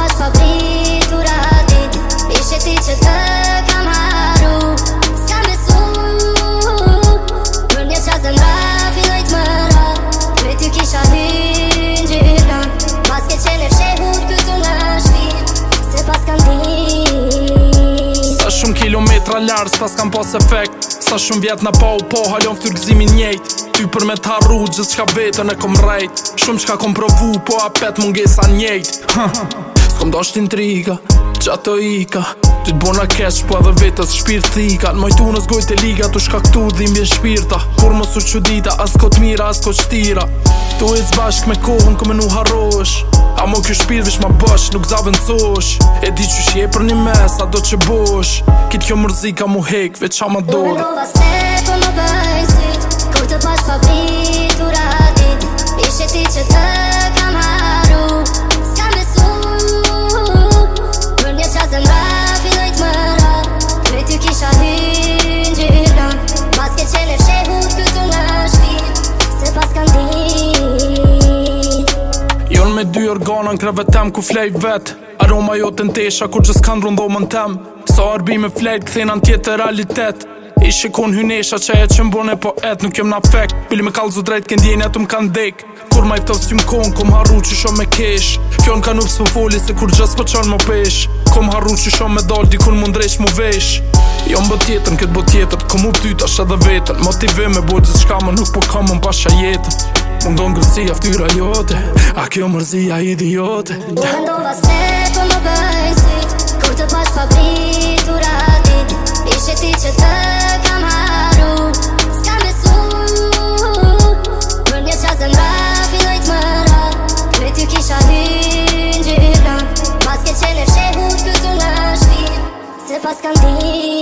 pash pa pritur atit Ishe ti që të kam haru S'ka besu Për një qa zemra filloj t'mëra Me ty kisha hyn gjyna Mas ke qene fshehur këtu në shpit Se pas kan dit Sa shumë kilometra larë s'pas kam pas efekt Sa shumë vjet në pa u po halon ftyrgëzimin njejt Ty për me t'harru gjithë shka vetën e kom rejt Shumë shka kom provu po apet mungesa njejt S'kom dasht intriga, qato ika Ty t'bona kesh po edhe vetës shpirt thika Në majtu në zgojt e liga tu shka këtu dhimbje shpirta Kur mos u qudita as kot mira as kot shtira Tu e zbashk me kohën këmë nu harrosh A mo kjo shpirë vish ma bësh, nuk zavendësosh E di që shje për një mes, a do që bosh Kitë kjo mërzika mu hek, veç a ma dore Mendova se po më bëj syt Kur të pash pa pritur atit Ishe ti që të kam haru S'kam besu Për një qa zemra filloj t'mëra Me ty kisha hyn gjyna Mas ke qene fshehur këtu në shpit Se pas kan dit Jon me dy organa në krevetem ku flej vet Aroma jo të ntesha kur që s'kan rëndomën tem Sa arbi me flejt këthena në tjetë realitet Ishe kon hynesha që e që mbone po et Nuk jem na fek Bili me kalzu drejt këndjenja të m'kan dek Kur ma i ftos t'jum kon kom harru që shom me kesh Fjon ka nups për foli se kur gjës për qan më pesh Kom harru që shom me dal dikun mundresh mu vesh Jo më bët tjetën këtë bët tjetët Kom u ptytash edhe vetën Motive me bojt zë shka më nuk po kam më pasha jetën Mundon gërësia ftyra jote A kjo mërzia idiote Mendova se po më bëj syt Kur të pash pa pritur atit Ishe ti që të kam haru S'kam besu Për një qa zemra filloj t'mëra Me ty kisha hyn gjyna Mas ke qene fshehur këtu në shpit Se pas kan dit